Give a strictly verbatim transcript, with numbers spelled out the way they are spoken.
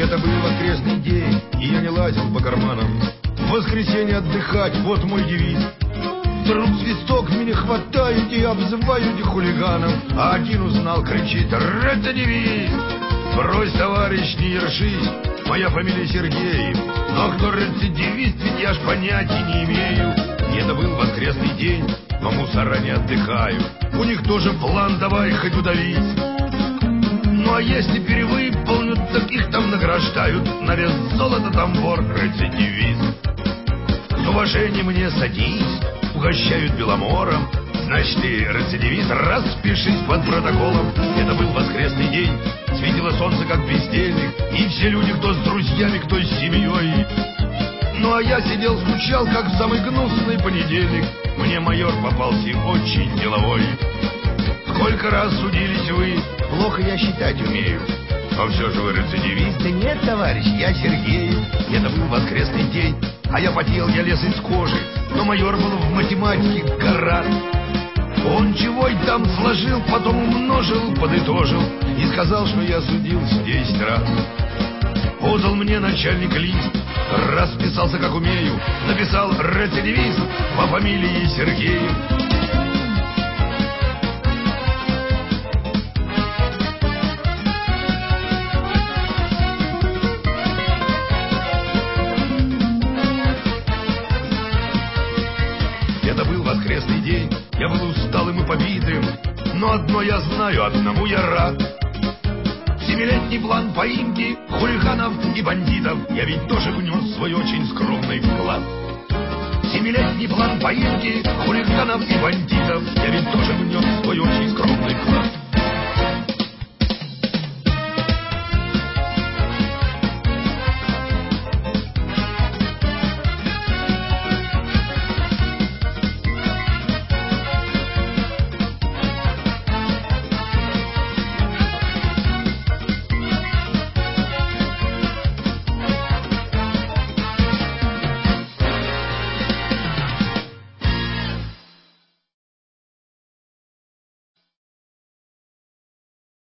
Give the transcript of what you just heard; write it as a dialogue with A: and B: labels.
A: Это был воскресный день, и я не лазил по карманам. В воскресенье отдыхать, вот мой девиз. Вдруг свисток меня хватают и обзывают хулиганом. А один узнал, кричит: рецидивист! Брось, товарищ, не ершись, моя фамилия Сергеев. Но кто рецидивист, ведь я ж понятия не имею. И это был воскресный день, но мусора не отдыхают. У них тоже план, давай хоть удавись. Ну а если перевыполнят, так их там награждают. На вес золота там вор, рецидивист. С уважением мне садись, угощают беломором. Значит, ты рецидивист, распишись под протоколом. Это был воскресный день, светило солнце как бездельник, и все люди, кто с друзьями, кто с семьей. Ну а я сидел, скучал, как в самый гнусный понедельник. Мне майор попался очень деловой. Сколько раз судились вы? Плохо я считать умею. Но все же вы рецидивист? Да нет, товарищ, я Сергеев. Это был воскресный день, а я потел, я лез из кожи. Но майор был в математике гора. Он чего и там сложил, потом умножил, подытожил и сказал, что я судился десять раз. Подал мне начальник лист, расписался как умею, написал рецидивист по фамилии Сергеев. Это был воскресный день, я был усталым и побитым, но одно я знаю, одному я рад. Семилетний план поимки хулиганов и бандитов я ведь тоже внес свой очень скромный вклад. Семилетний план поимки хулиганов и бандитов я ведь тоже внес свой очень